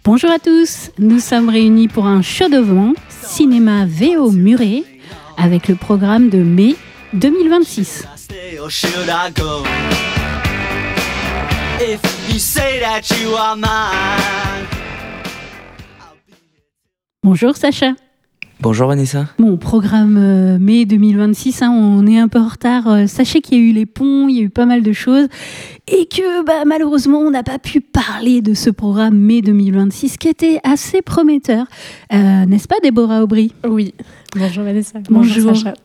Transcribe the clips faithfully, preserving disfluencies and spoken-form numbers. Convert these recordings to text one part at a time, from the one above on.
Bonjour à tous, nous sommes réunis pour un show devant Cinéma V O Muret avec le programme de mai deux mille vingt-six. Bonjour Sacha. Bonjour Vanessa. Bon, programme euh, mai deux mille vingt-six, hein, on est un peu en retard. Euh, sachez qu'il y a eu les ponts, il y a eu pas mal de choses et que bah, malheureusement on n'a pas pu parler de ce programme mai deux mille vingt-six qui était assez prometteur. Euh, n'est-ce pas Déborah Aubry ? Oui. Bonjour Vanessa. Bonjour, Bonjour Sacha.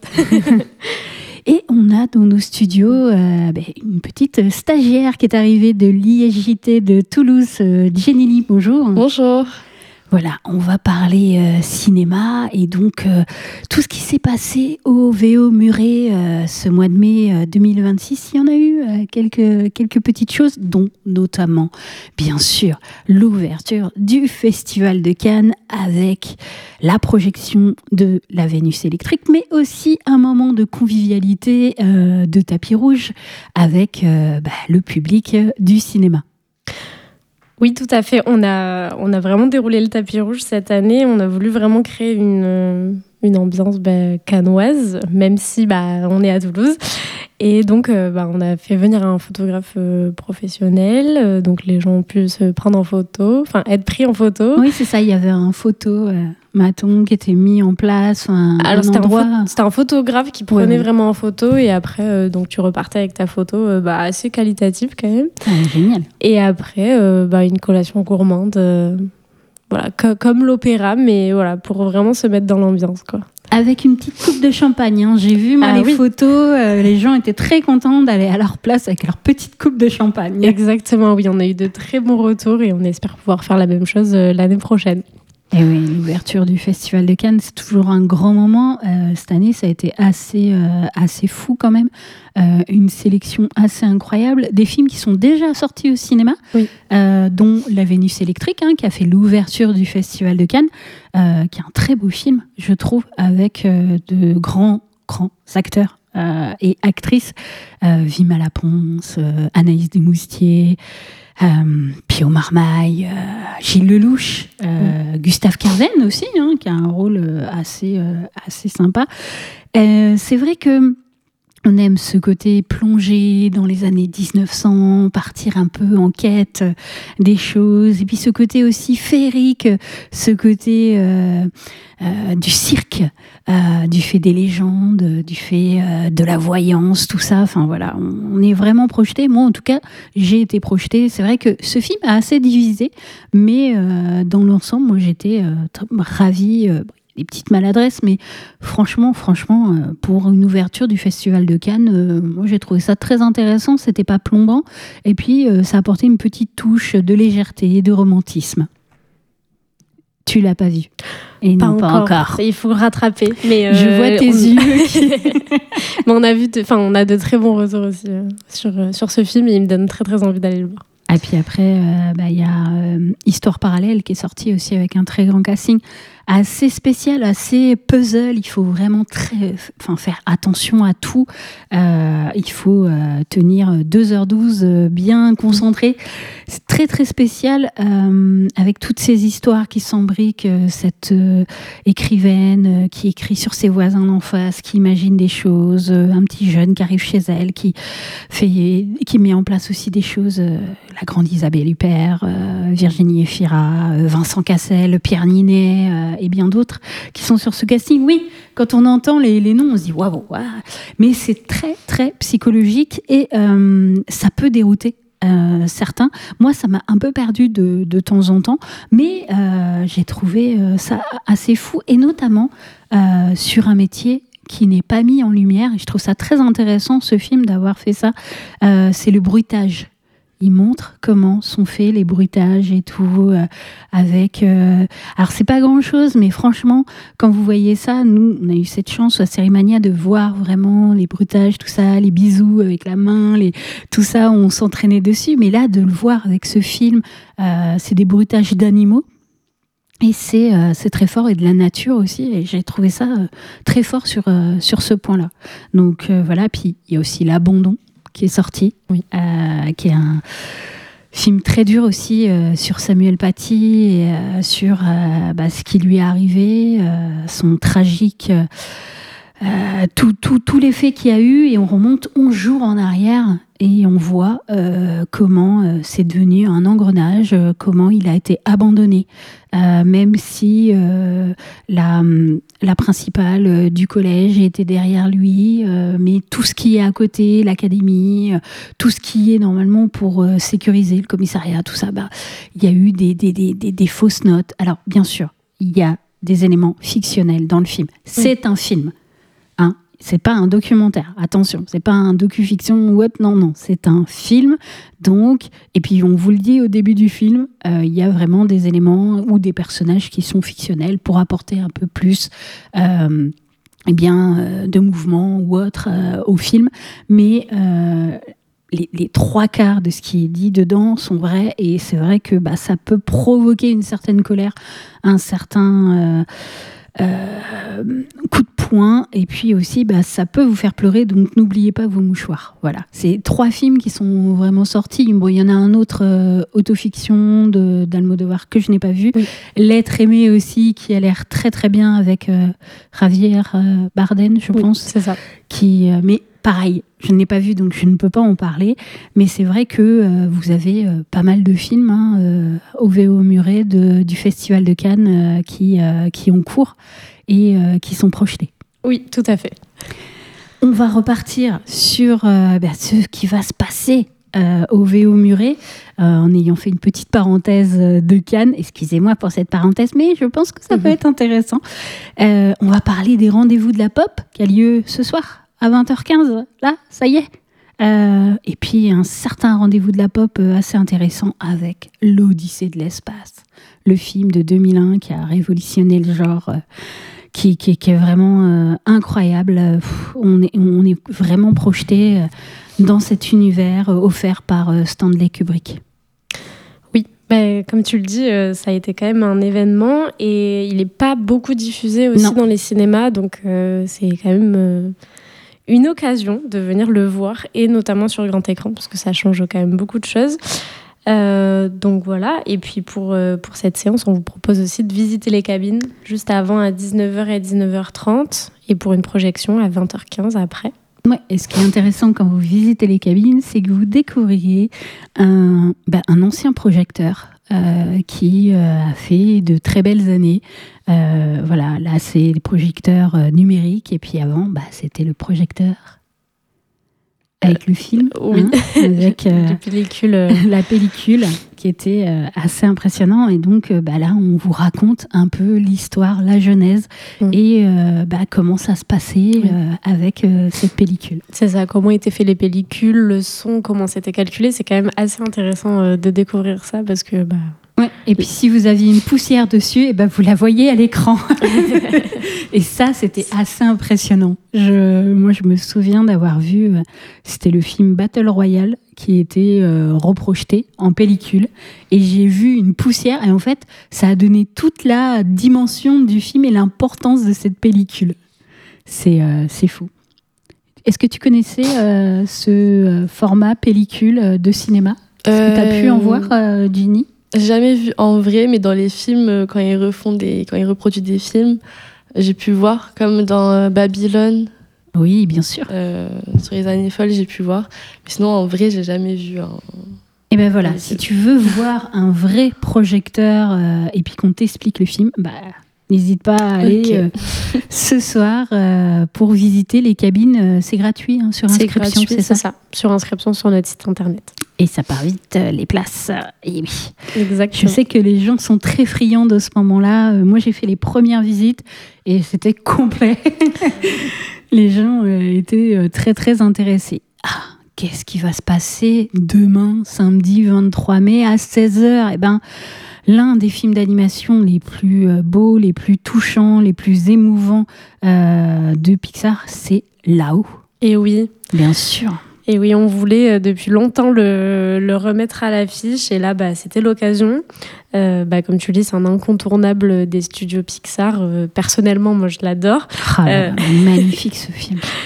Et on a dans nos studios euh, bah, une petite stagiaire qui est arrivée de l'I S J T de Toulouse, euh, Jenny Lee. Bonjour. Bonjour. Voilà, on va parler euh, cinéma et donc euh, tout ce qui s'est passé au V O Muret euh, ce mois de mai euh, deux mille vingt-six. Il y en a eu euh, quelques, quelques petites choses, dont notamment, bien sûr, l'ouverture du Festival de Cannes avec la projection de La Vénus électrique, mais aussi un moment de convivialité, euh, de tapis rouge avec euh, bah, le public euh, du cinéma. Oui, tout à fait. On a, on a vraiment déroulé le tapis rouge cette année. On a voulu vraiment créer une, une ambiance bah, cannoise, même si bah, on est à Toulouse. Et donc, euh, bah, on a fait venir un photographe euh, professionnel. Euh, donc, les gens ont pu se prendre en photo, enfin, être pris en photo. Oui, c'est ça. Il y avait un photo euh, maton qui était mis en place. Un, Alors, un c'était, endroit... un pho- c'était un photographe qui prenait ouais, ouais. vraiment en photo. Et après, euh, donc, tu repartais avec ta photo euh, bah, assez qualitative quand même. Ah, génial. Et après, euh, bah, une collation gourmande. Euh, voilà, co- comme l'opéra, mais voilà, pour vraiment se mettre dans l'ambiance, quoi. Avec une petite coupe de champagne. Hein. J'ai vu moi, Ah, les oui. photos. Euh, les gens étaient très contents d'aller à leur place avec leur petite coupe de champagne. Exactement, oui. On a eu de très bons retours et on espère pouvoir faire la même chose euh, l'année prochaine. Et oui, l'ouverture du Festival de Cannes, c'est toujours un grand moment. Euh, cette année, ça a été assez, euh, assez fou quand même. Euh, une sélection assez incroyable. Des films qui sont déjà sortis au cinéma, Oui. euh, dont La Vénus électrique, hein, qui a fait l'ouverture du Festival de Cannes, euh, qui est un très beau film, je trouve, avec euh, de grands, grands acteurs. Euh, et actrices, euh, Vima Laponce, euh, Anaïs Desmoustiers, euh, Pio Marmaille, euh, Gilles Lelouch, euh, mmh. Gustave Carven aussi, hein, qui a un rôle euh, assez, euh, assez sympa. Euh, c'est vrai que on aime ce côté plongé dans les années dix-neuf cents, partir un peu en quête des choses, et puis ce côté aussi féerique, ce côté euh, euh, du cirque, euh, du fait des légendes, du fait euh, de la voyance, tout ça. Enfin voilà, on, on est vraiment projeté. Moi, en tout cas, j'ai été projetée. C'est vrai que ce film a assez divisé, mais euh, dans l'ensemble, moi, j'étais euh, t- ravie. Euh, des petites maladresses, mais franchement, franchement, euh, pour une ouverture du Festival de Cannes, euh, moi j'ai trouvé ça très intéressant, c'était pas plombant, et puis euh, ça apportait une petite touche de légèreté et de romantisme. Tu l'as pas vu ? Et pas non, encore. pas encore. Il faut rattraper. Mais euh, je vois tes on... yeux. Qui... mais on a vu, enfin, on a de très bons retours aussi euh, sur euh, sur ce film et il me donne très très envie d'aller le voir. Et puis après, il euh, bah, y a euh, Histoire parallèle qui est sorti aussi avec un très grand casting, assez spécial, assez puzzle. Il faut vraiment très, enfin, faire attention à tout. Euh, il faut euh, tenir deux heures douze euh, bien concentré. C'est très très spécial euh, avec toutes ces histoires qui s'embriquent. Euh, cette euh, écrivaine euh, qui écrit sur ses voisins d'en face, qui imagine des choses. Euh, un petit jeune qui arrive chez elle, qui fait, qui met en place aussi des choses. Euh, la grande Isabelle Huppert, euh, Virginie Efira, euh, Vincent Cassel, Pierre Ninet euh, et bien d'autres qui sont sur ce casting. Oui, quand on entend les, les noms, on se dit waouh, waouh, mais c'est très très psychologique et euh, ça peut dérouter euh, certains. Moi, ça m'a un peu perdu de, de temps en temps, mais euh, j'ai trouvé euh, ça assez fou et notamment euh, sur un métier qui n'est pas mis en lumière. Et je trouve ça très intéressant, ce film, d'avoir fait ça. Euh, c'est le bruitage. Il montre comment sont faits les bruitages et tout, euh, avec... Euh... Alors, c'est pas grand-chose, mais franchement, quand vous voyez ça, nous, on a eu cette chance à Cérémania de voir vraiment les bruitages, tout ça, les bisous avec la main, les... tout ça, on s'entraînait dessus. Mais là, de le voir avec ce film, euh, c'est des bruitages d'animaux. Et c'est, euh, c'est très fort, et de la nature aussi, et j'ai trouvé ça euh, très fort sur, euh, sur ce point-là. Donc euh, voilà, puis il y a aussi L'Abandon qui est sorti, oui. euh, qui est un, Film très dur aussi euh, sur Samuel Paty et euh, sur euh, bah, ce qui lui est arrivé, euh, son tragique, euh, euh, tout, tout, tout l'effet qu'il y a eu, et on remonte onze jours en arrière et on voit euh, comment euh, c'est devenu un engrenage, euh, comment il a été abandonné, euh, même si euh, la, la principale euh, du collège était derrière lui, euh, mais tout ce qui est à côté, l'académie, euh, tout ce qui est normalement pour euh, sécuriser le commissariat, tout ça, bah, il y a eu des, des, des, des, des fausses notes. Alors, bien sûr, il y a des éléments fictionnels dans le film. C'est oui. un film. Hein, c'est pas un documentaire, attention, c'est pas un docu-fiction ou autre, non, non, c'est un film, donc, et puis on vous le dit au début du film, euh, il y a vraiment des éléments ou des personnages qui sont fictionnels pour apporter un peu plus euh, eh bien, euh, de mouvement ou autre euh, au film, mais euh, les, les trois quarts de ce qui est dit dedans sont vrais, et c'est vrai que bah, ça peut provoquer une certaine colère, un certain... Euh, Euh, coup de poing, et puis aussi bah, ça peut vous faire pleurer, donc n'oubliez pas vos mouchoirs. Voilà, c'est trois films qui sont vraiment sortis. Bon, il y en a un autre, euh, autofiction de d'Almodovar, que je n'ai pas vu, oui. L'être aimé aussi, qui a l'air très très bien, avec euh, Javier euh, Bardem, je oui, pense, c'est ça. Qui, euh, mais pareil, je ne l'ai pas vu, donc je ne peux pas en parler, mais c'est vrai que euh, vous avez euh, pas mal de films hein, euh, au V O Muret de, du Festival de Cannes euh, qui, euh, qui ont cours et euh, qui sont projetés. Oui, tout à fait. On va repartir sur euh, bah, ce qui va se passer euh, au V O Muret, euh, en ayant fait une petite parenthèse de Cannes. Excusez-moi pour cette parenthèse, mais je pense que ça mmh. peut être intéressant. Euh, on va parler des rendez-vous de la pop qui a lieu ce soir à vingt heures quinze, là, ça y est. Euh, et puis un certain rendez-vous de la pop assez intéressant avec l'Odyssée de l'espace, le film de deux mille un qui a révolutionné le genre, euh, qui, qui, qui est vraiment euh, incroyable. Pff, on, est, on est vraiment projeté euh, dans cet univers euh, offert par euh, Stanley Kubrick. Oui, bah, comme tu le dis, euh, ça a été quand même un événement, et il n'est pas beaucoup diffusé aussi non. dans les cinémas, donc euh, c'est quand même... Euh... une occasion de venir le voir, et notamment sur grand écran, parce que ça change quand même beaucoup de choses. Euh, donc voilà, et puis pour, euh, pour cette séance, on vous propose aussi de visiter les cabines juste avant à dix-neuf heures et dix-neuf heures trente, et pour une projection à vingt heures quinze après. Ouais, et ce qui est intéressant quand vous visitez les cabines, c'est que vous découvriez un, ben, un ancien projecteur Euh, qui euh, a fait de très belles années. Euh, voilà, là c'est les projecteurs euh, numériques, et puis avant, bah, c'était le projecteur avec le film, oui. hein, avec euh, la pellicule, euh... la pellicule qui était euh, assez impressionnant. Et donc euh, bah, là, on vous raconte un peu l'histoire, la genèse, mmh. et euh, bah, comment ça se passait oui. euh, avec euh, cette pellicule. C'est ça, comment étaient faites les pellicules, le son, comment c'était calculé. C'est quand même assez intéressant euh, de découvrir ça, parce que... Bah... Ouais, et puis si vous aviez une poussière dessus, et ben vous la voyez à l'écran. Et ça, c'était assez impressionnant. Je, moi, je me souviens d'avoir vu, euh, c'était le film Battle Royale qui était euh, reprojeté en pellicule, et j'ai vu une poussière, et en fait, ça a donné toute la dimension du film et l'importance de cette pellicule. C'est, euh, c'est fou. Est-ce que tu connaissais euh, ce format pellicule de cinéma ? Est-ce que tu as pu en voir, euh, Ginny ? Jamais vu en vrai, mais dans les films, quand ils refont des, quand ils reproduisent des films, j'ai pu voir, comme dans euh, Babylone. Oui, bien sûr. Euh, sur les années folles, j'ai pu voir. Mais sinon, en vrai, j'ai jamais vu un... Et ben voilà, si tu veux voir un vrai projecteur euh, et puis qu'on t'explique le film, bah, n'hésite pas à aller okay. euh, ce soir euh, pour visiter les cabines. Euh, c'est gratuit hein, sur inscription, c'est, gratuit, c'est, ça c'est ça Sur inscription sur notre site internet. Et ça part vite, euh, les places. Et oui. Exactement. Je sais que les gens sont très friands de ce moment-là. Euh, moi, j'ai fait les premières visites et c'était complet. Les gens euh, étaient euh, très, très intéressés. Ah, qu'est-ce qui va se passer demain, samedi vingt-trois mai, à seize heures ? Eh ben, l'un des films d'animation les plus euh, beaux, les plus touchants, les plus émouvants euh, de Pixar, c'est Là-haut. Et oui. Bien sûr. Et oui, on voulait depuis longtemps le, le remettre à l'affiche, et là, bah, c'était l'occasion. Euh, bah, comme tu le dis, c'est un incontournable des studios Pixar. Euh, personnellement, moi, je l'adore. Ah, euh... magnifique ce film.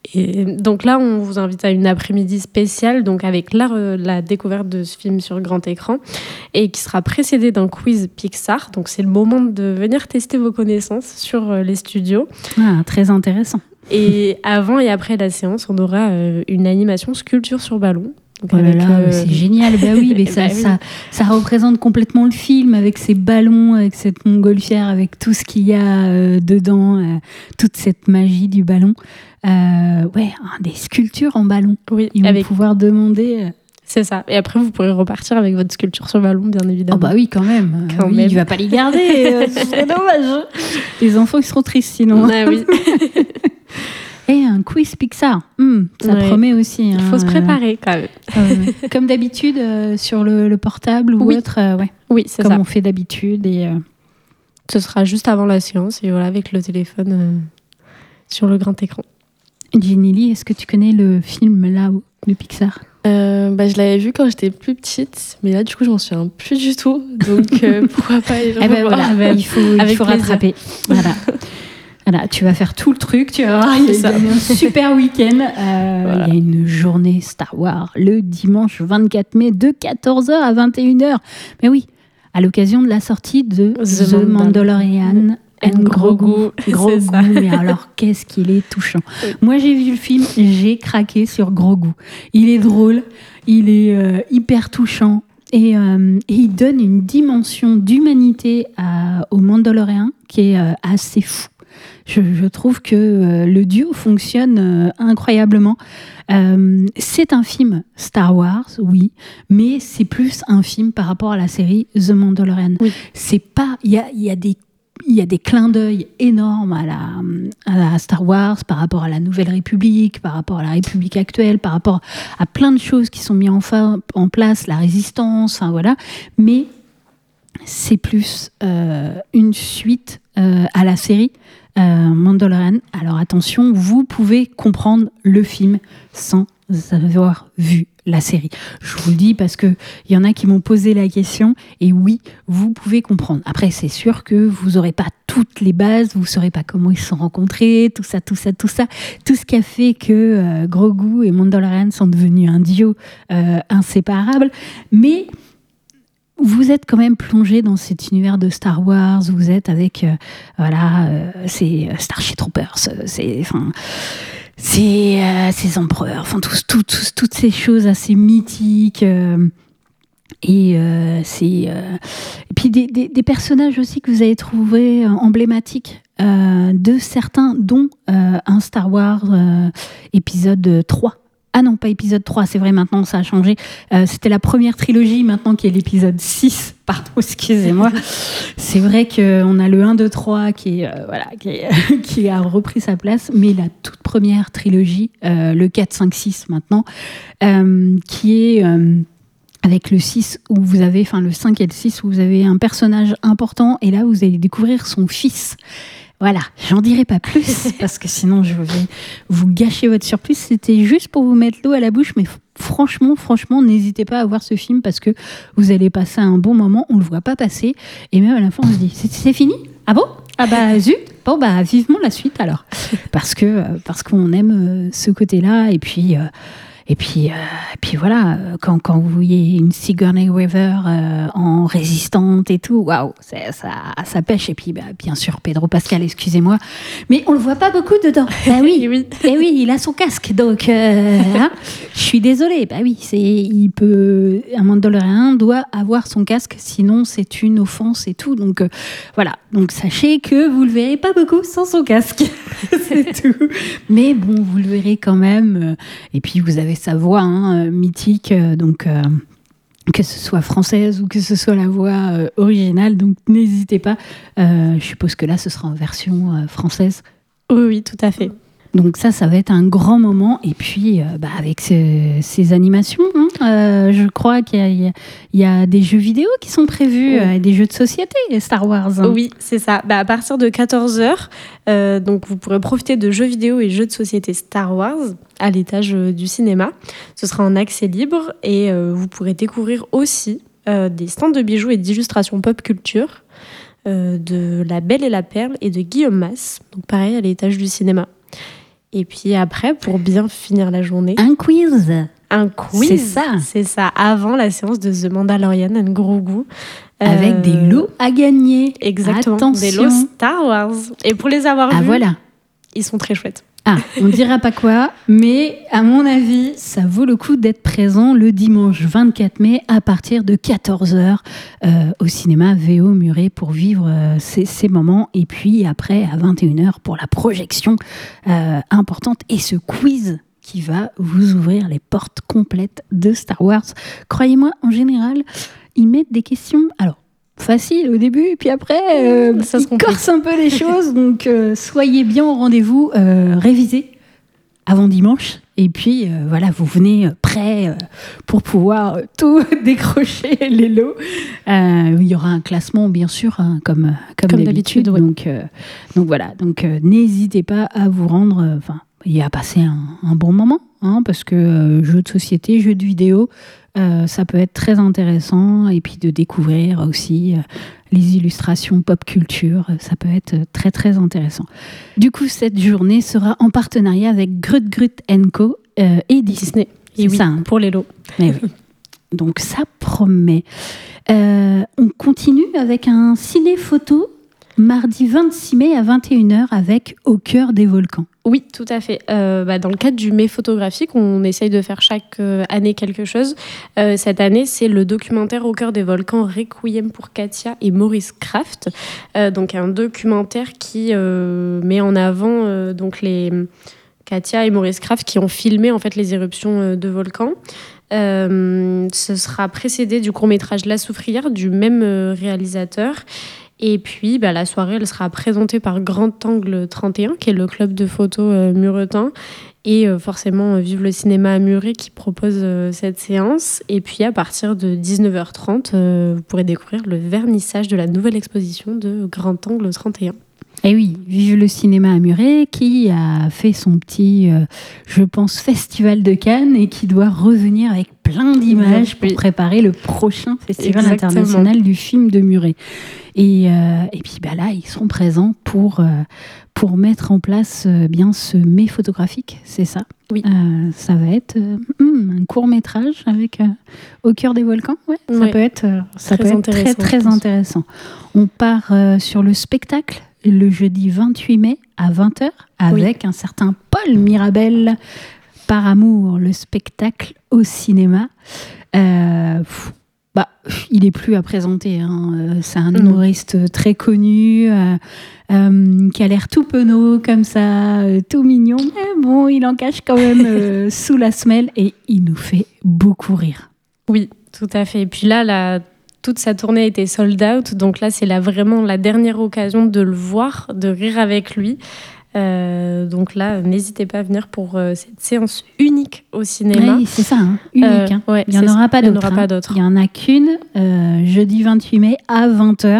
Et donc là, on vous invite à une après-midi spéciale, donc avec la, la découverte de ce film sur grand écran, et qui sera précédée d'un quiz Pixar. Donc c'est le moment de venir tester vos connaissances sur les studios. Ah, très intéressant. Et avant et après la séance, on aura euh, une animation sculpture sur ballon. Donc oh là là, euh... c'est génial, bah oui, mais ça, bah oui. Ça, ça représente complètement le film avec ces ballons, avec cette montgolfière, avec tout ce qu'il y a euh, dedans, euh, toute cette magie du ballon. Euh, ouais, des sculptures en ballon. Oui, ils vont avec... pouvoir demander. Euh... C'est ça. Et après, vous pourrez repartir avec votre sculpture sur ballon, bien évidemment. Oh bah oui, quand même. Quand oui, même. Tu vas pas les garder. C'est dommage. Les enfants, ils seront tristes sinon. Ah oui. Et un quiz Pixar, mmh, ça ouais. promet aussi. Il faut hein, se préparer quand même. Euh, comme d'habitude euh, sur le, le portable ou oui. autre. Euh, ouais. Oui, c'est comme ça. Comme on fait d'habitude. Et, euh... Ce sera juste avant la séance et voilà, avec le téléphone euh, sur le grand écran. Ginny Lee, est-ce que tu connais le film là-haut de Pixar? euh, bah, Je l'avais vu quand j'étais plus petite, mais là du coup je m'en souviens plus du tout. Donc euh, pourquoi pas aller le eh ben, voilà, Il faut, il faut rattraper. Voilà. Voilà, tu vas faire tout le truc, tu vas voir, il y a un super week-end. Euh, voilà. Il y a une journée Star Wars le dimanche vingt-quatre mai de quatorze heures à vingt et une heures. Mais oui, à l'occasion de la sortie de The, The Mandalorian and Grogu. Grogu, mais alors qu'est-ce qu'il est touchant. Oui. Moi j'ai vu le film, j'ai craqué sur Grogu. Il est drôle, il est euh, hyper touchant. Et, euh, et il donne une dimension d'humanité à, au Mandalorian qui est euh, assez fou. Je, je trouve que euh, le duo fonctionne euh, incroyablement. Euh, c'est un film Star Wars, oui, mais c'est plus un film par rapport à la série The Mandalorian. Oui. C'est pas, il y a, y a des il y a des clins d'œil énormes à la, à la Star Wars par rapport à la Nouvelle République, par rapport à la République actuelle, par rapport à plein de choses qui sont mises en, fa- en place, la résistance, enfin voilà. Mais c'est plus euh, une suite euh, à la série euh, Mandalorian. Alors attention, vous pouvez comprendre le film sans avoir vu la série. Je vous le dis parce qu'il y en a qui m'ont posé la question et oui, vous pouvez comprendre. Après, c'est sûr que vous n'aurez pas toutes les bases, vous ne saurez pas comment ils se sont rencontrés, tout ça, tout ça, tout ça. Tout ce qui a fait que euh, Grogu et Mandalorian sont devenus un duo euh, inséparable. Mais vous êtes quand même plongé dans cet univers de Star Wars, vous êtes avec euh, voilà, euh, ces Starship Troopers, c'est... enfin. C'est euh, ces empereurs, enfin tous, tous, tous, toutes ces choses assez mythiques euh, et euh, c'est euh, et puis des, des, des personnages aussi que vous avez trouvés euh, emblématiques euh, de certains, dont euh, un Star Wars euh, épisode trois. Ah non, pas épisode trois, c'est vrai, maintenant ça a changé. Euh, c'était la première trilogie, maintenant qui est l'épisode six. Pardon, excusez-moi. C'est vrai qu'on a le un, deux, trois qui, est, euh, voilà, qui, est, qui a repris sa place, mais la toute première trilogie, euh, le quatre, cinq, six maintenant, euh, qui est... Euh, avec le six où vous avez, enfin le cinq et le six où vous avez un personnage important et là vous allez découvrir son fils. Voilà, j'en dirai pas plus parce que sinon je vais vous gâcher votre surprise. C'était juste pour vous mettre l'eau à la bouche, mais franchement, franchement, n'hésitez pas à voir ce film parce que vous allez passer un bon moment. On le voit pas passer et même à la fin on se dit c'est, c'est fini ? Ah bon ? Ah bah zut ! Bon bah vivement la suite alors parce que parce qu'on aime euh, ce côté-là et puis. Euh, Et puis, euh, et puis voilà, quand, quand vous voyez une Sigourney Weaver euh, en résistante et tout, waouh, ça, ça pêche. Et puis, bah, bien sûr, Pedro Pascal, excusez-moi, mais on le voit pas beaucoup dedans. Bah oui, oui. Et oui, il a son casque, donc euh, hein, je suis désolée. Bah oui, c'est, il peut, un Mandalorian doit avoir son casque, sinon c'est une offense et tout. Donc euh, voilà, donc sachez que vous le verrez pas beaucoup sans son casque, c'est tout. Mais bon, vous le verrez quand même. Et puis vous avez sa voix hein, mythique, euh, donc euh, que ce soit française ou que ce soit la voix euh, originale, donc n'hésitez pas. Euh, je suppose que là, ce sera en version euh, française. Oui, oui, tout à fait. Donc ça, ça va être un grand moment. Et puis, euh, bah, avec ce, ces animations, hein, euh, je crois qu'il y a, il y a, il y a des jeux vidéo qui sont prévus, oui. euh, des jeux de société Star Wars. Hein. Oui, c'est ça. Bah, à partir de quatorze heures, euh, donc vous pourrez profiter de jeux vidéo et jeux de société Star Wars à l'étage euh, du cinéma. Ce sera en accès libre et euh, vous pourrez découvrir aussi euh, des stands de bijoux et d'illustrations pop culture euh, de La Belle et la Perle et de Guillaume Masse. Donc pareil, à l'étage du cinéma. Et puis après, pour bien finir la journée, un quiz. Un quiz. C'est ça. C'est ça, avant la séance de The Mandalorian and Grogu. Avec euh... des lots à gagner. Exactement. Attention. Des lots Star Wars. Et pour les avoir ah, vus, voilà. ils sont très chouettes. Ah, on ne dira pas quoi, mais à mon avis, ça vaut le coup d'être présent le dimanche vingt-quatre mai à partir de quatorze heures euh, au cinéma V O Muret pour vivre euh, ces, ces moments. Et puis après, à vingt et une heures pour la projection euh, importante et ce quiz qui va vous ouvrir les portes complètes de Star Wars. Croyez-moi, en général, ils mettent des questions... Alors, facile au début, puis après, euh, ça se corse un peu les choses. Donc, euh, soyez bien au rendez-vous, euh, révisez avant dimanche. Et puis, euh, voilà, vous venez prêts euh, pour pouvoir euh, tout décrocher les lots. Euh, il y aura un classement, bien sûr, hein, comme, comme, comme d'habitude. d'habitude. Oui. Donc, euh, donc, voilà. Donc, euh, n'hésitez pas à vous rendre... Enfin, et à passer un, un bon moment, hein, parce que euh, jeux de société, jeux de vidéo, euh, ça peut être très intéressant, et puis de découvrir aussi euh, les illustrations pop culture, ça peut être très très intéressant. Du coup, cette journée sera en partenariat avec Grut Grut and Co euh, et Disney. Et C'est oui, ça, hein. Pour les lots. Mais oui. Donc ça promet. Euh, on continue avec un ciné-photo mardi vingt-six mai à vingt et une heures avec Au cœur des volcans. Oui, tout à fait. Euh, bah, dans le cadre du mai photographique, on essaye de faire chaque euh, année quelque chose. Euh, cette année, c'est le documentaire Au cœur des volcans, Requiem pour Katia et Maurice Kraft. Euh, donc un documentaire qui euh, met en avant euh, donc les Katia et Maurice Kraft qui ont filmé en fait les éruptions euh, de volcans. Euh, ce sera précédé du court-métrage La Soufrière du même euh, réalisateur. Et puis, bah, la soirée, elle sera présentée par Grand Angle trente et un, qui est le club de photo euh, muretin. Et euh, forcément, euh, Vive le cinéma à Muret qui propose euh, cette séance. Et puis, à partir de dix-neuf heures trente, euh, vous pourrez découvrir le vernissage de la nouvelle exposition de Grand Angle trente et un. Et oui, Vive le cinéma à Muret, qui a fait son petit, euh, je pense, festival de Cannes et qui doit revenir avec plein d'images pour oui. préparer le prochain festival Exactement. international du film de Muret. Et, euh, et puis bah là, ils seront présents pour, euh, pour mettre en place euh, bien ce mai photographique, c'est ça. Oui. Euh, ça va être euh, hum, un court-métrage avec euh, Au cœur des volcans. Ouais, ça Ouais. peut être, euh, ça Très peut être très, intéressant, très je pense. intéressant. On part euh, sur le spectacle le jeudi vingt-huit mai à vingt heures avec oui. un certain Paul Mirabel, Par amour, le spectacle au cinéma. Euh, pff, bah, il n'est plus à présenter. Hein. C'est un humoriste très connu euh, euh, qui a l'air tout penaud comme ça, euh, tout mignon. Mais bon, il en cache quand même euh, sous la semelle et il nous fait beaucoup rire. Oui, tout à fait. Et puis là, la... toute sa tournée a été sold out, donc là c'est la, vraiment la dernière occasion de le voir, de rire avec lui. Euh, donc là, n'hésitez pas à venir pour euh, cette séance unique au cinéma. Oui, c'est ça, hein, unique. Euh, hein. ouais, il n'y en aura pas il y en d'autres. aura pas hein. d'autres. Il n'y en a qu'une, euh, jeudi vingt-huit mai à vingt heures.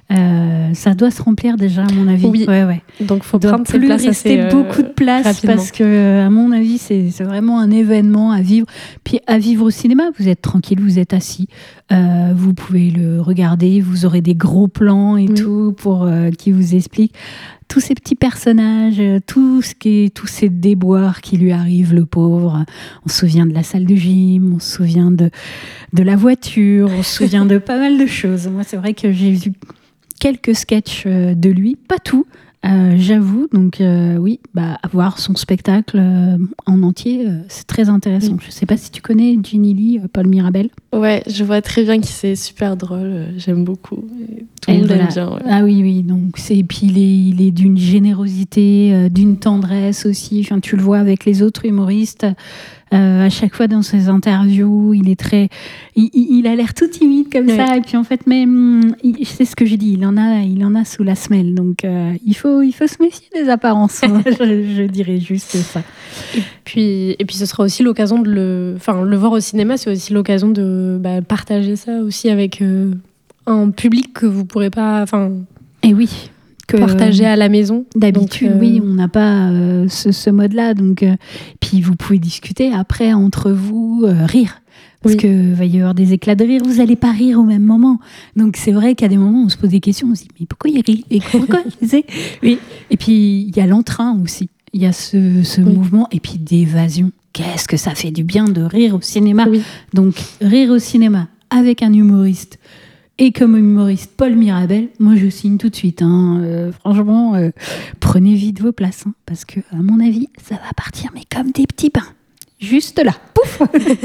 Euh, ça doit se remplir déjà, à mon avis. Oui. Ouais, ouais. Donc il faut doit prendre ses plus places rester assez, beaucoup de place rapidement. Parce que, à mon avis, c'est, c'est vraiment un événement à vivre. Puis à vivre au cinéma, vous êtes tranquille, vous êtes assis, euh, vous pouvez le regarder, vous aurez des gros plans et oui. tout pour euh, qui vous expliquent tous ces petits personnages, tout ce qui est, tous ces déboires qui lui arrivent, le pauvre. On se souvient de la salle de gym, on se souvient de de la voiture, on se souvient de pas mal de choses. Moi, c'est vrai que j'ai vu quelques sketchs de lui, pas tout, euh, j'avoue. Donc euh, oui, bah, voir son spectacle euh, en entier, euh, c'est très intéressant. Oui. Je ne sais pas si tu connais Ginny Lee, euh, Paul Mirabel. Ouais, je vois très bien qu'il c'est super drôle, euh, j'aime beaucoup. Et tout le monde voilà. aime bien. Ouais. Ah oui, oui, donc c'est, puis il est, il est d'une générosité, euh, d'une tendresse aussi. Enfin, tu le vois avec les autres humoristes. Euh, à chaque fois dans ses interviews, il est très, il, il a l'air tout timide comme ouais. ça. Et puis en fait, même, il, c'est ce que j'ai dit, il en a, il en a sous la semelle. Donc euh, il faut, il faut se méfier des apparences. je, je dirais juste ça. Et puis, et puis ce sera aussi l'occasion de le, enfin, le voir au cinéma, c'est aussi l'occasion de bah, partager ça aussi avec euh, un public que vous pourrez pas, enfin. Et oui. Que partager à la maison. D'habitude, donc, euh... oui, on n'a pas euh, ce, ce mode-là. Donc, euh, puis vous pouvez discuter après entre vous, euh, rire. Parce oui. qu'il va y avoir des éclats de rire. Vous n'allez pas rire au même moment. Donc c'est vrai qu'à des moments, on se pose des questions. On se dit, mais pourquoi il rit et pourquoi oui. Et puis il y a l'entrain aussi. Il y a ce, ce oui. mouvement et puis d'évasion. Qu'est-ce que ça fait du bien de rire au cinéma. Oui. Donc, rire au cinéma avec un humoriste et comme humoriste Paul Mirabel, moi je signe tout de suite. Hein. Euh, franchement, euh, prenez vite vos places hein, parce que, à mon avis, ça va partir, mais comme des petits pains. Juste là. Pouf.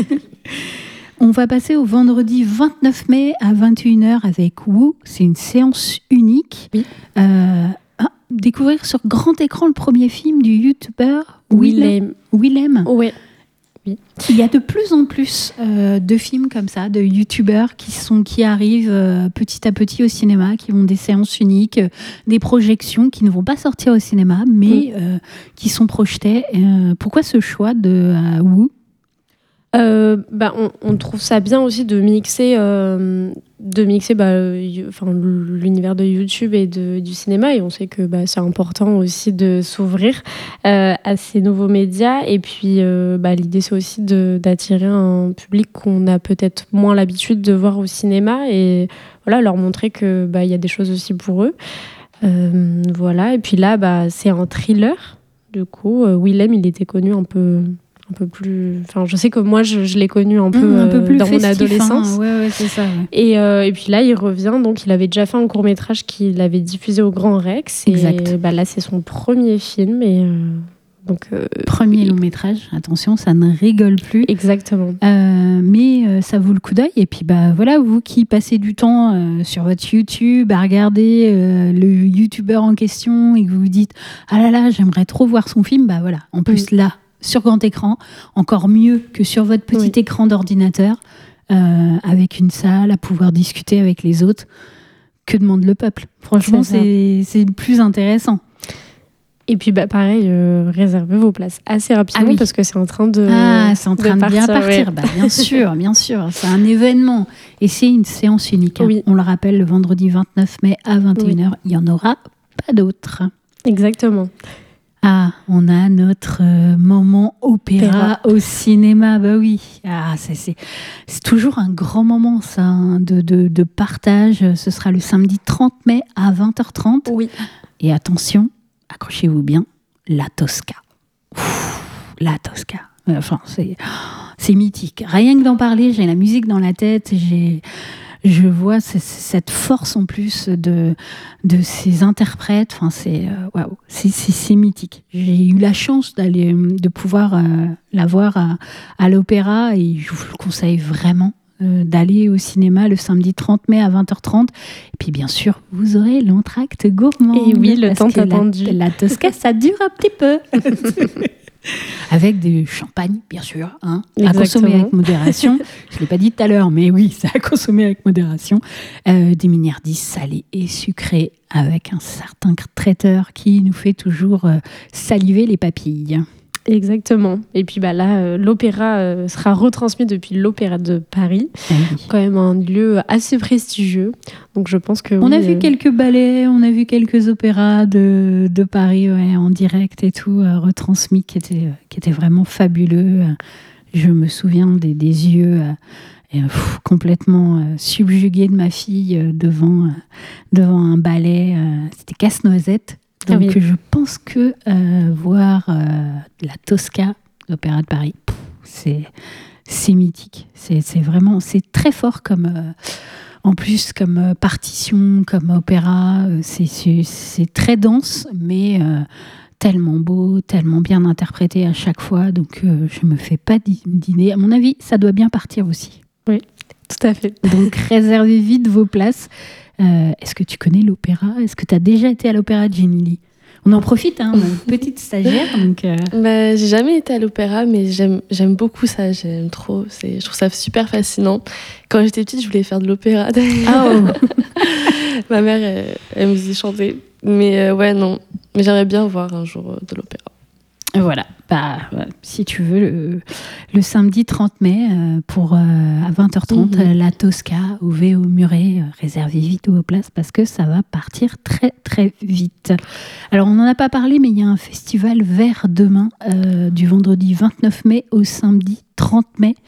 On va passer au vendredi vingt-neuf mai à vingt et une heures avec Woo. C'est une séance unique. Oui. Euh, ah, découvrir sur grand écran le premier film du youtubeur Willem. Willem. Ouais. Oui. Il y a de plus en plus euh, de films comme ça, de youtubeurs qui, sont, qui arrivent euh, petit à petit au cinéma, qui ont des séances uniques, euh, des projections qui ne vont pas sortir au cinéma, mais euh, qui sont projetées. Euh, pourquoi ce choix de euh, Woo ? Euh, bah, on, on trouve ça bien aussi de mixer, euh, de mixer bah, euh, enfin, l'univers de YouTube et de, du cinéma. Et on sait que bah, c'est important aussi de s'ouvrir euh, à ces nouveaux médias. Et puis, euh, bah, l'idée, c'est aussi de, d'attirer un public qu'on a peut-être moins l'habitude de voir au cinéma. Et voilà, leur montrer qu'il bah, y a des choses aussi pour eux. Euh, voilà. Et puis là, bah, c'est un thriller. Du coup, euh, Willem, il était connu un peu... un peu plus enfin je sais que moi je, je l'ai connu un peu, mmh, un peu plus dans festif, mon adolescence hein. ouais, ouais, c'est ça, ouais. et, euh, et puis là il revient, donc il avait déjà fait un court-métrage qu'il avait diffusé au Grand Rex exact. Et bah, là c'est son premier film et euh, donc euh, premier long métrage, attention, ça ne rigole plus. Exactement. Euh, mais euh, ça vaut le coup d'œil. Et puis bah voilà, vous qui passez du temps euh, sur votre YouTube à regarder euh, le YouTubeur en question et que vous vous dites ah là là, j'aimerais trop voir son film, bah voilà. En plus mmh. là, sur grand écran, encore mieux que sur votre petit oui. écran d'ordinateur, euh, avec une salle à pouvoir discuter avec les autres. Que demande le peuple ? Franchement, c'est, c'est le plus intéressant. Et puis, bah, pareil, euh, réservez vos places assez rapidement ah oui. parce que c'est en train de Ah, c'est en train de, de partir, bien partir. Ouais. Bah, bien sûr, bien sûr. C'est un événement. Et c'est une séance unique. Hein. Oui. On le rappelle, le vendredi vingt-neuf mai à vingt et une heures. Oui. Il n'y en aura pas d'autres. Exactement. Ah, on a notre euh, moment opéra, opéra au cinéma. Bah oui, ah, c'est, c'est, c'est toujours un grand moment, ça, hein, de, de, de partage. Ce sera le samedi trente mai à vingt heures trente. Oui. Et attention, accrochez-vous bien, la Tosca. Ouf, la Tosca. Enfin, c'est, c'est mythique. Rien que d'en parler, j'ai la musique dans la tête, j'ai... Je vois cette force en plus de, de ces interprètes. Enfin, c'est, euh, waouh, c'est, c'est, c'est mythique. J'ai eu la chance d'aller, de pouvoir euh, la voir à, à l'opéra et je vous le conseille vraiment euh, d'aller au cinéma le samedi trente mai à vingt heures trente. Et puis, bien sûr, vous aurez l'entracte gourmand. Et oui, le temps attendu. La, la Tosca, ça dure un petit peu. Avec du champagne, bien sûr, hein, à consommer avec modération. Je ne l'ai pas dit tout à l'heure, mais oui, c'est à consommer avec modération. Euh, des mignardises salées et sucrées avec un certain traiteur qui nous fait toujours euh, saliver les papilles. Exactement. Et puis bah là, euh, l'opéra euh, sera retransmis depuis l'Opéra de Paris, ah oui. Quand même un lieu assez prestigieux. Donc je pense que on oui, a vu euh... quelques ballets, on a vu quelques opéras de, de Paris ouais, en direct et tout, euh, retransmis, qui étaient, euh, qui étaient vraiment fabuleux. Je me souviens des, des yeux euh, et, euh, pff, complètement euh, subjugués de ma fille euh, devant, euh, devant un ballet. Euh, c'était Casse-Noisette. Donc, ah oui. je pense que euh, voir euh, la Tosca, l'Opéra de Paris, pff, c'est, c'est mythique. C'est, c'est vraiment, c'est très fort comme, euh, en plus, comme euh, partition, comme opéra. Euh, c'est, c'est, c'est très dense, mais euh, tellement beau, tellement bien interprété à chaque fois. Donc, euh, je me fais pas d'idée. À mon avis, ça doit bien partir aussi. Oui, tout à fait. Donc, réservez vite vos places. Euh, est-ce que tu connais l'opéra ? Est-ce que tu as déjà été à l'opéra de Jenny Lee ? On en profite, hein, on a une petite stagiaire. Donc euh... bah, j'ai jamais été à l'opéra, mais j'aime, j'aime beaucoup ça, j'aime trop. C'est, je trouve ça super fascinant. Quand j'étais petite, je voulais faire de l'opéra. Oh. Ma mère, elle, elle me faisait chanter. Mais euh, ouais, non. Mais j'aimerais bien voir un jour de l'opéra. Voilà, bah, si tu veux, le, le samedi trente mai, euh, pour, euh, à vingt heures trente, mmh. la Tosca au V O Muret, euh, réservez vite vos places parce que ça va partir très très vite. Alors on n'en a pas parlé, mais il y a un festival Vert demain, euh, du vendredi vingt-neuf mai au samedi trente mai.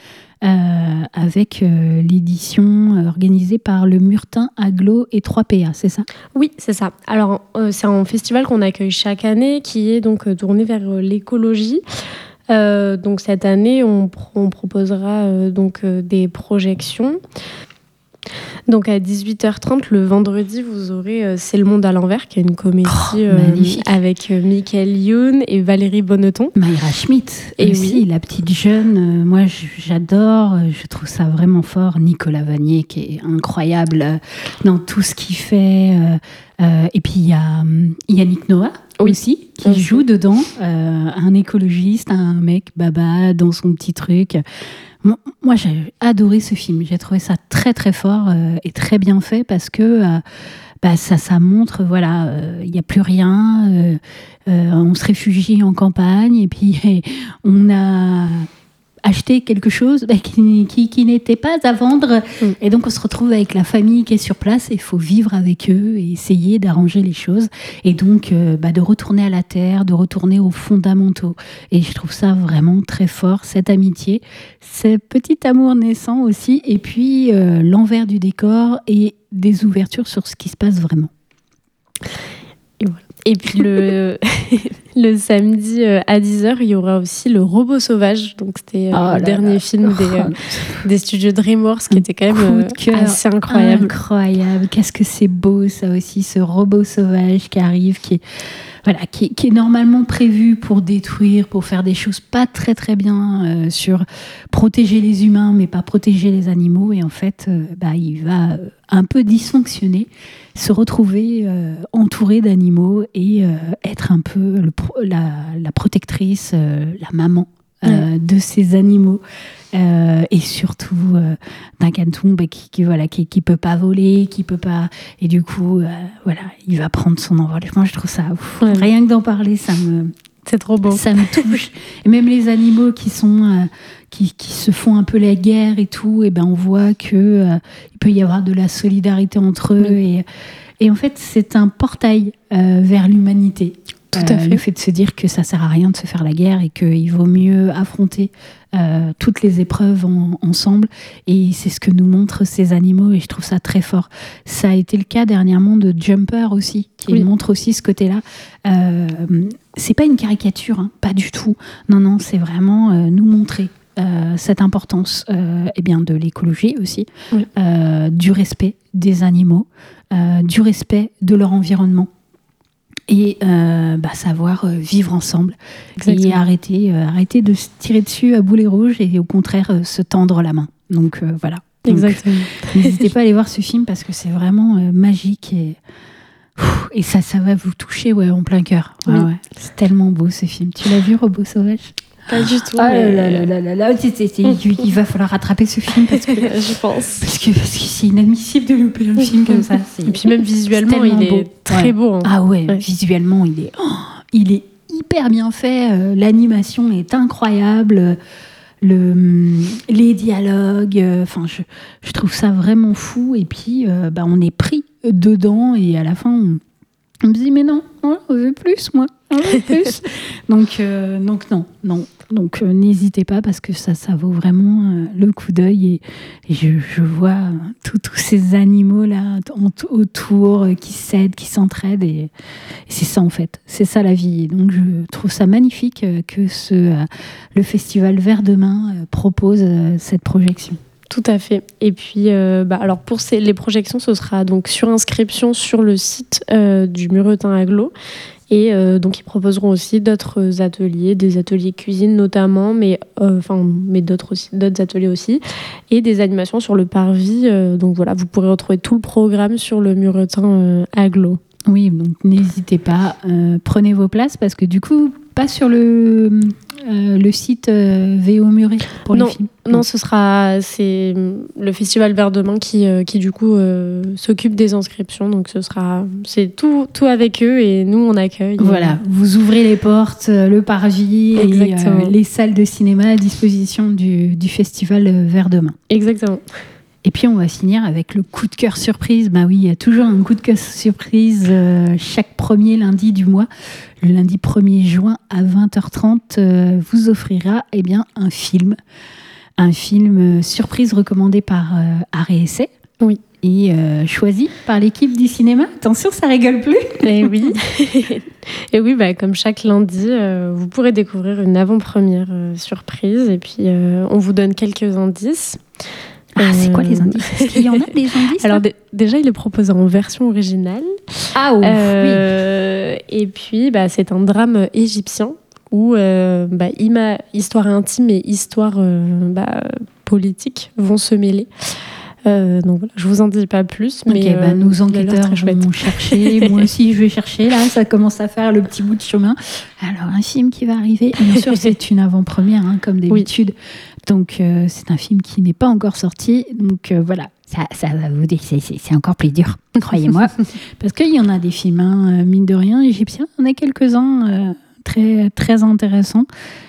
euh, avec euh, l'édition euh, organisée par le Murtin Aglo et trois P A, c'est ça ? Oui, c'est ça. Alors, euh, c'est un festival qu'on accueille chaque année qui est donc euh, tourné vers euh, l'écologie. Euh, donc cette année, on, pro- on proposera euh, donc euh, des projections. Donc à dix-huit heures trente le vendredi, vous aurez euh, C'est le monde à l'envers, qui est une comédie Oh, euh, magnifique. avec euh, Michael Youn et Valérie Bonneton. Mayra Schmidt Et aussi, oui. la petite jeune, euh, moi je- j'adore, euh, je trouve ça vraiment fort. Nicolas Vanier qui est incroyable euh, dans tout ce qu'il fait. euh, euh, et puis il y a hum, Yannick Noah Oui. aussi qui Aussi. joue dedans, euh, un écologiste, un mec baba dans son petit truc. Moi, moi, j'ai adoré ce film, j'ai trouvé ça très très fort euh, et très bien fait parce que euh, bah, ça, ça montre, voilà, il n'y a plus rien, euh, euh, on se réfugie en campagne et puis on a acheté quelque chose bah, qui, qui, qui n'était pas à vendre. Mm. Et donc on se retrouve avec la famille qui est sur place et il faut vivre avec eux et essayer d'arranger les choses. Et donc euh, bah, de retourner à la terre, de retourner aux fondamentaux. Et je trouve ça vraiment très fort, cette amitié, ce petit amour naissant aussi, et puis euh, l'envers du décor et des ouvertures sur ce qui se passe vraiment. Et puis le, le samedi euh, à dix heures, il y aura aussi Le Robot Sauvage. Donc c'était euh, Oh là le dernier là. film des, euh, des studios DreamWorks qui était quand même Coup euh, de cœur assez incroyable. Incroyable. Qu'est-ce que c'est beau ça aussi, ce robot sauvage qui arrive, qui est, voilà, qui, qui est normalement prévu pour détruire, pour faire des choses pas très très bien euh, sur protéger les humains, mais pas protéger les animaux. Et en fait, euh, bah, il va euh, un peu dysfonctionner, se retrouver euh, entouré d'animaux et euh, être un peu le pro- la, la protectrice, euh, la maman euh, de ces animaux. Euh, et surtout euh, d'un canton bah, qui, qui voilà qui qui peut pas voler, qui peut pas, et du coup euh, voilà, il va prendre son envol. Moi je trouve ça ouf. Ouais. Rien que d'en parler, ça me C'est trop beau. ça me touche. Et même les animaux qui sont euh, qui, qui se font un peu la guerre et tout, et ben on voit que euh, il peut y avoir de la solidarité entre eux. Oui. et et en fait c'est un portail euh, vers l'humanité. Tout à fait. Le fait de se dire que ça sert à rien de se faire la guerre et qu'il vaut mieux affronter euh, toutes les épreuves en- ensemble. Et c'est ce que nous montrent ces animaux et je trouve ça très fort. Ça a été le cas dernièrement de Jumper aussi, qui Oui. montre aussi ce côté-là. Euh, c'est pas une caricature, hein, pas du tout. Non, non, c'est vraiment euh, nous montrer euh, cette importance euh, eh bien, de l'écologie aussi, Oui. euh, du respect des animaux, euh, du respect de leur environnement. Et euh, bah, savoir euh, vivre ensemble. Exactement. Et arrêter, euh, arrêter de se tirer dessus à boulet rouge et au contraire euh, se tendre la main. Donc euh, voilà. Donc, Exactement. n'hésitez pas à aller voir ce film parce que c'est vraiment euh, magique et, Pff, et ça, ça va vous toucher ouais, en plein cœur. Ouais, Oui. ouais. C'est tellement beau ce film. Tu l'as vu, Robot Sauvage ? Pas du tout. Ah mais- là là là là là. C'est- c'est- c'est- il il va falloir rattraper ce film parce que Je pense. parce que parce que c'est inadmissible de louper un film comme ça. C'est- Et puis même visuellement, tellement il est beau. très Ouais. beau. hein. Ah ouais, Ouais. visuellement, il est, oh, il est hyper bien fait. euh, L'animation est incroyable. Le, hum, les dialogues, euh, enfin, je, je trouve ça vraiment fou. Et puis, euh, bah, on est pris dedans et à la fin, on, on me dit mais non, on veut plus, moi, on veut plus. donc, euh, donc non, non. Donc euh, n'hésitez pas parce que ça, ça vaut vraiment euh, le coup d'œil et, et je, je vois euh, tout- tous ces animaux là en- autour euh, qui s'aident, qui s'entraident et, et c'est ça en fait, c'est ça la vie. Et donc je trouve ça magnifique euh, que ce, euh, le festival Vert Demain euh, propose euh, cette projection. Tout à fait. Et puis, euh, bah, alors pour ces, les projections, ce sera donc sur inscription sur le site euh, du Murtin Aglo. Et euh, donc, ils proposeront aussi d'autres ateliers, des ateliers cuisine notamment, mais, euh, enfin, mais d'autres, aussi, d'autres ateliers aussi, et des animations sur le parvis. Euh, donc voilà, vous pourrez retrouver tout le programme sur le Murtin euh, Aglo. Oui, donc n'hésitez pas, euh, prenez vos places parce que du coup, pas sur le, euh, le site euh, V O Muret pour Non, les films. Non, ce sera c'est le festival Vert Demain qui, euh, qui du coup euh, s'occupe des inscriptions. Donc ce sera c'est tout, tout avec eux et nous on accueille. Voilà, vous ouvrez les portes, euh, le parvis et Exactement. euh, les salles de cinéma à disposition du, du festival euh, Vert Demain. Exactement. Et puis on va finir avec le coup de cœur surprise. Bah oui, il y a toujours un coup de cœur surprise euh, chaque premier lundi du mois. Le lundi premier juin à vingt heures trente euh, vous offrira eh bien, un film. un film surprise recommandé par euh, Art et Essai. Oui. Et euh, choisi par l'équipe du cinéma. Attention, ça rigole plus. Et oui. Et oui, bah, comme chaque lundi, euh, vous pourrez découvrir une avant-première euh, surprise. Et puis, euh, on vous donne quelques indices. Ah, c'est quoi les indices? Est-ce qu'il y en a des indices? Alors, d- déjà, il est proposé en version originale. Ah, ouf, euh, oui. Et puis, bah, c'est un drame égyptien où euh, bah, ima- histoire intime et histoire euh, bah, politique vont se mêler. Euh, donc voilà, je vous en dis pas plus, mais okay, bah, euh, nos enquêteurs vont chercher. Moi aussi, je vais chercher. Là, ça commence à faire le petit bout de chemin. Alors, un film qui va arriver. Bien sûr, c'est une avant-première, hein, comme d'habitude. Oui. Donc, euh, c'est un film qui n'est pas encore sorti. Donc euh, voilà, ça, ça va vous dire, c'est, c'est, c'est encore plus dur, croyez-moi, parce qu'il y en a des films, hein, mine de rien, égyptiens. On a quelques-uns euh, très très intéressants.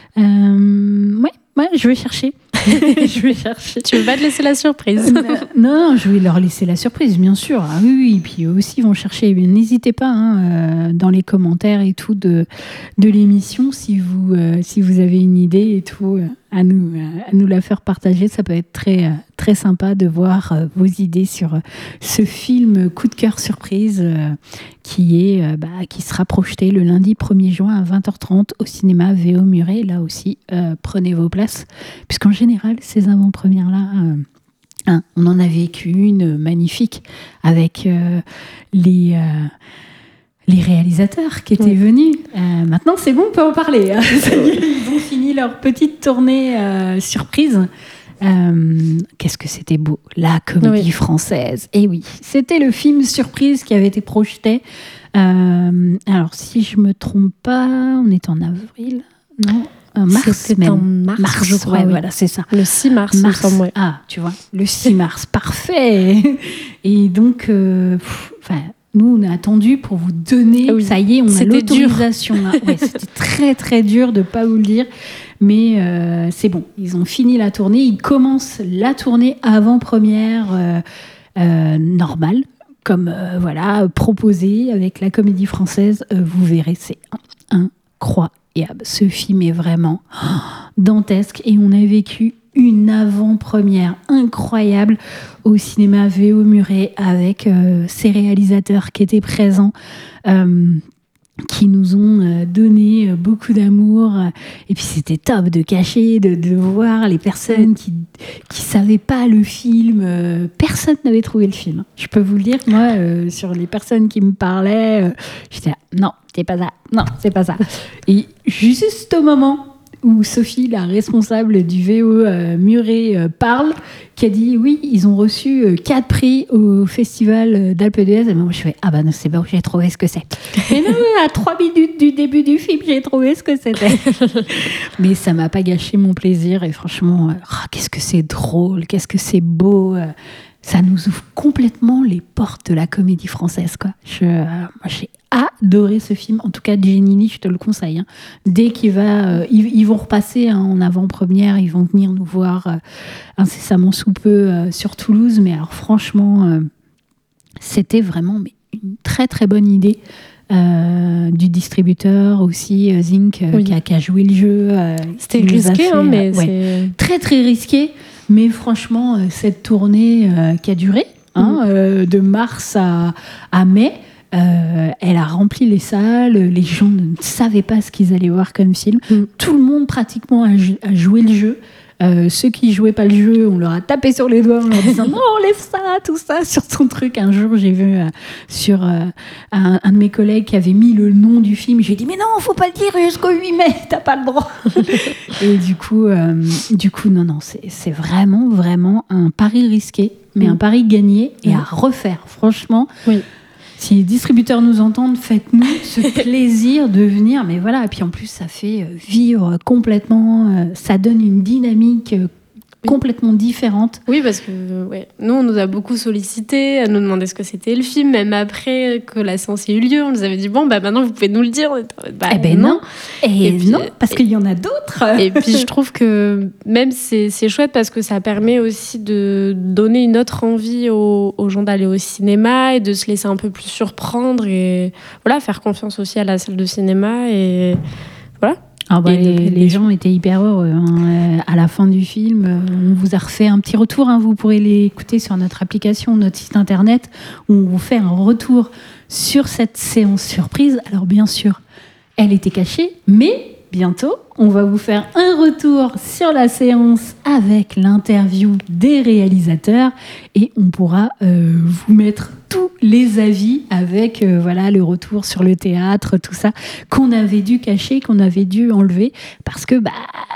Euh, ouais. Ouais, je vais chercher. je vais chercher. Tu veux pas te laisser la surprise? Non, non, je vais leur laisser la surprise, bien sûr. Ah oui, oui. Et puis eux aussi vont chercher. N'hésitez pas hein, euh, dans les commentaires et tout de, de l'émission si vous, euh, si vous avez une idée et tout euh, à, nous, euh, à nous la faire partager. Ça peut être très, euh, très sympa de voir euh, vos idées sur euh, ce film coup de cœur surprise euh, qui, est, euh, bah, qui sera projeté le lundi premier juin à vingt heures trente au cinéma V O Muret. Là aussi, euh, prenez vos places. Puisqu'en général, ces avant-premières-là, euh, hein, on en a vécu une magnifique avec euh, les, euh, les réalisateurs qui étaient oui. venus. Euh, maintenant, c'est bon, on peut en parler. Hein. Ils ont fini leur petite tournée euh, surprise. Euh, qu'est-ce que c'était beau, la comédie oui. française. Et oui, c'était le film surprise qui avait été projeté. Euh, alors, si je me trompe pas, on est en avril, non Euh, mars C'était même. en mars, mars je crois. Ouais, oui. voilà, c'est ça. Le six mars, mars. il me semble, ouais. Ah, tu vois, le six mars, parfait. Et donc, euh, pff, nous, on a attendu pour vous donner. Oui. Ça y est, on c'était a l'autorisation. Hein. Ouais, c'était très, très dur de ne pas vous le dire. Mais euh, c'est bon, ils ont fini la tournée. Ils commencent la tournée avant-première euh, euh, normale, comme euh, voilà, proposé avec la Comédie Française. Euh, vous verrez, c'est incroyable. Ce film est vraiment oh, dantesque et on a vécu une avant-première incroyable au cinéma V O Muret avec euh, ces réalisateurs qui étaient présents, euh, qui nous ont euh, donné euh, beaucoup d'amour. Et puis c'était top de cacher, de, de voir les personnes qui qui savaient pas le film. Euh, personne n'avait trouvé le film. Je peux vous le dire, moi, euh, sur les personnes qui me parlaient, euh, j'étais là, non, c'est pas ça, non, c'est pas ça. Et juste au moment où Sophie, la responsable du V O euh, Muret, euh, parle, qui a dit oui, ils ont reçu euh, quatre prix au festival d'Alpe d'Huez. Et moi, je fais ah ben, c'est bon, j'ai trouvé ce que c'est. Et non, à trois minutes du début du film, j'ai trouvé ce que c'était. Mais ça m'a pas gâché mon plaisir. Et franchement, euh, oh, qu'est-ce que c'est drôle, qu'est-ce que c'est beau. Euh, ça nous ouvre complètement les portes de la comédie française, quoi. Je, euh, moi, j'ai adoré ce film. En tout cas, Genini, je te le conseille. Hein. Dès qu'il va, euh, ils, ils vont repasser hein, en avant-première, ils vont venir nous voir euh, incessamment sous peu euh, sur Toulouse. Mais alors, franchement, euh, c'était vraiment mais, une très très bonne idée euh, du distributeur aussi, euh, Zinc, euh, oui. qui, a, qui a joué le jeu. Euh, c'était risqué, fait, hein, mais euh, ouais, c'est très très risqué. Mais franchement, euh, cette tournée euh, qui a duré hein, mmh. euh, de mars à, à mai. Euh, elle a rempli les salles, les gens ne savaient pas ce qu'ils allaient voir comme film. Mm. Tout le monde pratiquement a, a joué le jeu. Euh, ceux qui jouaient pas le jeu, on leur a tapé sur les doigts en leur disant non, enlève ça, tout ça sur son truc. Un jour, j'ai vu euh, sur euh, un, un de mes collègues qui avait mis le nom du film. J'ai dit mais non, faut pas le dire jusqu'au huit mai, t'as pas le droit. Et du coup, euh, du coup, non, non, c'est, c'est vraiment, vraiment un pari risqué, mais mm. un pari gagné et mm. à refaire. Franchement. Oui. Si les distributeurs nous entendent, faites-nous ce plaisir de venir. Mais voilà, et puis en plus, ça fait vivre complètement, ça donne une dynamique complètement différente. Oui, parce que ouais, nous, on nous a beaucoup sollicité, à nous demander ce que c'était le film, même après que la séance ait eu lieu, on nous avait dit, bon, bah maintenant, vous pouvez nous le dire. Bah, eh ben non. non. Et, et puis, non, parce qu'il y en a d'autres. Et puis, je trouve que même c'est, c'est chouette parce que ça permet aussi de donner une autre envie aux, aux gens d'aller au cinéma et de se laisser un peu plus surprendre et voilà, faire confiance aussi à la salle de cinéma et voilà. Ah bah, les, les gens étaient hyper heureux. Hein. À la fin du film, on vous a refait un petit retour. Hein. Vous pourrez l'écouter sur notre application, notre site internet, où on vous fait un retour sur cette séance surprise. Alors bien sûr, elle était cachée, mais bientôt, on va vous faire un retour sur la séance avec l'interview des réalisateurs et on pourra euh, vous mettre tous les avis avec euh, voilà, le retour sur le théâtre, tout ça qu'on avait dû cacher, qu'on avait dû enlever parce que bah,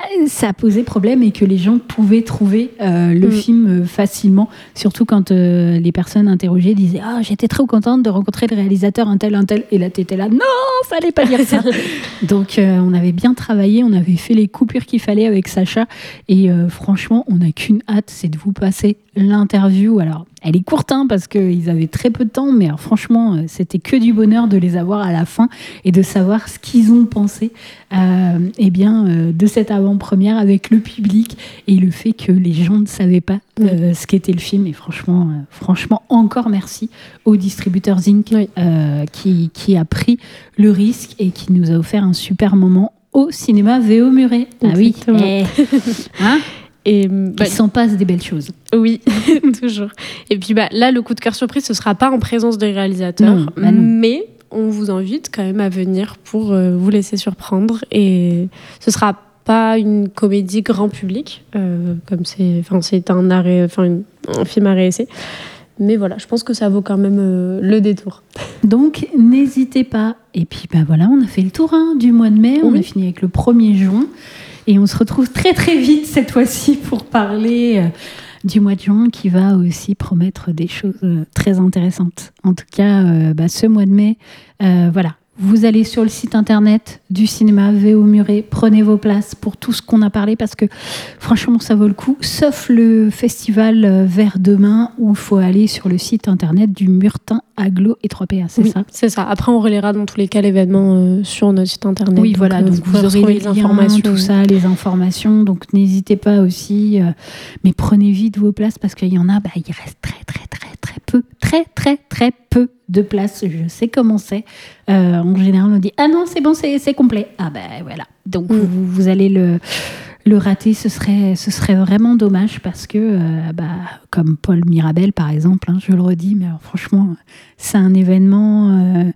ça posait problème et que les gens pouvaient trouver euh, le mmh. film facilement, surtout quand euh, les personnes interrogées disaient « Ah, j'étais trop contente de rencontrer le réalisateur, un tel, un tel », et là, t'étais là « Non, fallait pas dire ça !» Donc, euh, on avait bien travaillé, on avait fait les coupures qu'il fallait avec Sacha et euh, franchement, on n'a qu'une hâte, c'est de vous passer l'interview. Alors, elle est courte hein, parce qu'ils avaient très peu de temps, mais alors, franchement, euh, c'était que du bonheur de les avoir à la fin et de savoir ce qu'ils ont pensé euh, eh bien, euh, de cette avant-première avec le public et le fait que les gens ne savaient pas euh, ce qu'était le film. Et franchement, euh, franchement, encore merci au distributeur Zinc oui. euh, qui, qui a pris le risque et qui nous a offert un super moment au cinéma V O Muret. Ah oui, eh. hein Et bah, il s'en passe des belles choses. Oui, toujours. Et puis bah, là, le coup de cœur surprise, ce ne sera pas en présence des réalisateurs, non, bah non. mais on vous invite quand même à venir pour euh, vous laisser surprendre. Et ce ne sera pas une comédie grand public, euh, comme c'est, c'est un, arrêt, une, un film arrêt-essai. Mais voilà, je pense que ça vaut quand même euh, le détour. Donc, n'hésitez pas. Et puis, bah voilà, on a fait le tour hein, du mois de mai. Oui. On a fini avec le premier juin. Et on se retrouve très, très vite cette fois-ci pour parler euh, du mois de juin qui va aussi promettre des choses euh, très intéressantes. En tout cas, euh, bah, ce mois de mai, euh, voilà. Vous allez sur le site internet du cinéma V O Muret, prenez vos places pour tout ce qu'on a parlé parce que franchement ça vaut le coup, sauf le festival Vers Demain où il faut aller sur le site internet du Murtin Aglo et trois P A, c'est oui, ça c'est ça. Après on relaiera dans tous les cas l'événement euh, sur notre site internet. Oui, donc, voilà, donc vous, vous aurez les, les liens, informations, tout ça, les informations, donc n'hésitez pas aussi, euh, mais prenez vite vos places parce qu'il y en a, bah, il reste très très très très peu, très très très peu de places, je sais comment c'est. Euh, en général, on dit « Ah non, c'est bon, c'est, c'est complet. » Ah ben voilà. Donc, mmh. vous, vous allez le, le rater. Ce serait, ce serait vraiment dommage parce que, euh, bah, comme Paul Mirabel, par exemple, hein, je le redis, mais alors, franchement, c'est un événement euh,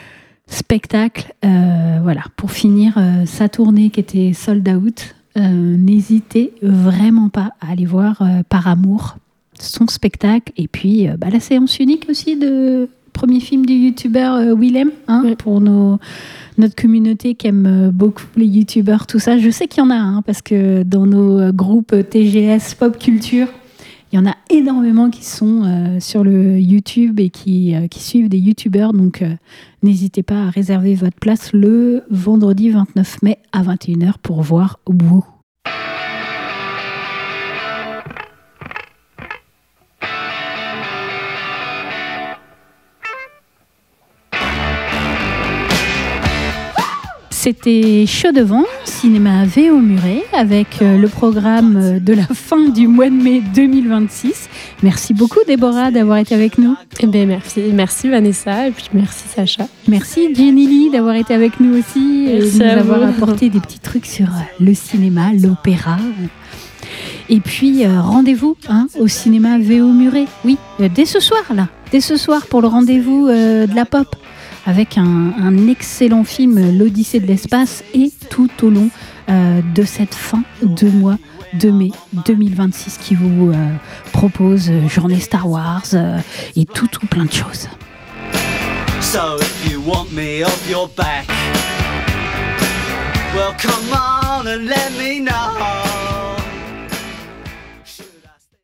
spectacle. Euh, voilà, pour finir euh, sa tournée qui était sold out, euh, n'hésitez vraiment pas à aller voir euh, Par Amour, son spectacle. Et puis, euh, bah, la séance unique aussi de... premier film du youtubeur euh, Willem, hein, oui. pour nos, notre communauté qui aime euh, beaucoup les youtubeurs, tout ça. Je sais qu'il y en a, hein, parce que dans nos euh, groupes T G S Pop Culture, il y en a énormément qui sont euh, sur le YouTube et qui, euh, qui suivent des youtubeurs. Donc, euh, n'hésitez pas à réserver votre place le vendredi vingt-neuf mai à vingt et une heures pour voir Wu. C'était Chaud devant, cinéma V O Muret, avec le programme de la fin du mois de mai deux mille vingt-six. Merci beaucoup Déborah d'avoir été avec nous. Eh bien, merci, merci Vanessa et puis merci Sacha. Merci Jenny Lee d'avoir été avec nous aussi et de nous avoir apporté des petits trucs sur le cinéma, l'opéra. Et puis euh, rendez-vous hein, au cinéma V O Muret, oui, euh, dès ce soir là, dès ce soir pour le rendez-vous euh, de la pop. Avec un, un excellent film, L'Odyssée de l'espace, et tout au long euh, de cette fin de mois de mai deux mille vingt-six qui vous euh, propose euh, journée Star Wars euh, et tout, tout plein de choses. So if you want me off your back, well come on and let me know.